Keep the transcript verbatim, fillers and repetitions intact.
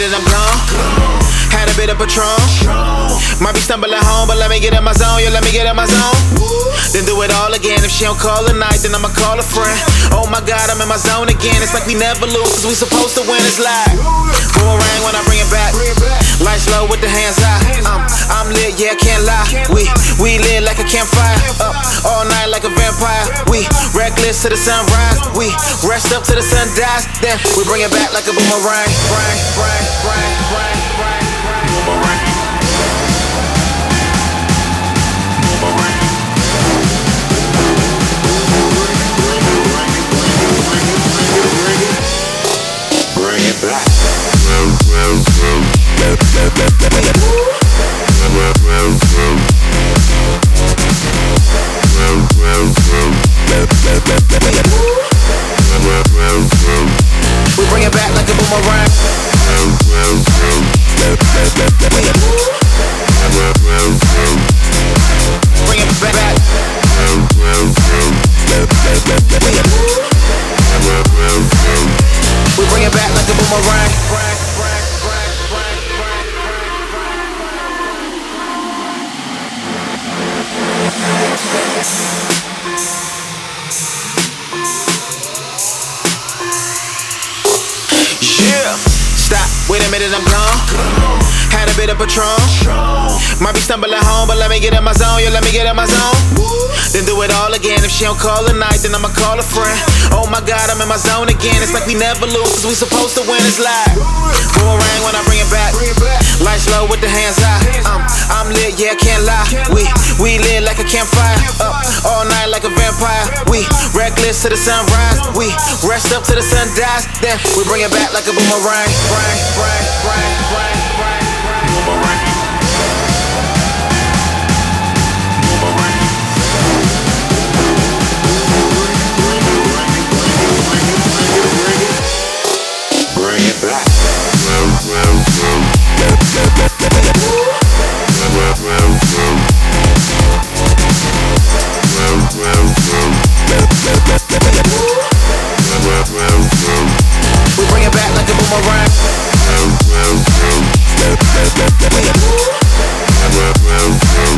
minute I'm gone. Had a bit of Patron. Might be stumbling home, but let me get in my zone. Yeah, let me get in my zone. Then do it all again. If she don't call tonight, then I'ma call a friend. Oh my God, I'm in my zone again. It's like we never lose, cause we supposed to win. It's like boomerang when I bring it back. Lights low with the hands high. Um, I'm lit, yeah, can't lie. We we lit like a campfire. Up all night like a vampire. We reckless to the sunrise. We rest up till the sun dies. Then we bring it back like a boomerang. Bang, bang, bang, bang, bang. Boomerang. Boomerang. Bring it back. We bring it back like a boomerang. Bring it back. We bring it back like a boomerang. Yeah. Stop, wait a minute, I'm gone. Had a bit of Patron. Might be stumbling home, but let me get in my zone. Yeah, let me get in my zone. Then do it all again. If she don't call tonight, then I'ma call a friend. Oh my God, I'm in my zone again. It's like we never lose, cause we supposed to win. It's like boomerang when I bring it back. Lights low with the hands high. Um, I'm lit, yeah, can't lie. We we lit like a campfire. Up all night like a vampire. We reckless to the sunrise. We rest up till the sun dies. Then we bring it back like a boomerang. Bang, bang, bang, bang, bang, bang. Boomerang. Bring it back. We bring it back like a boomerang.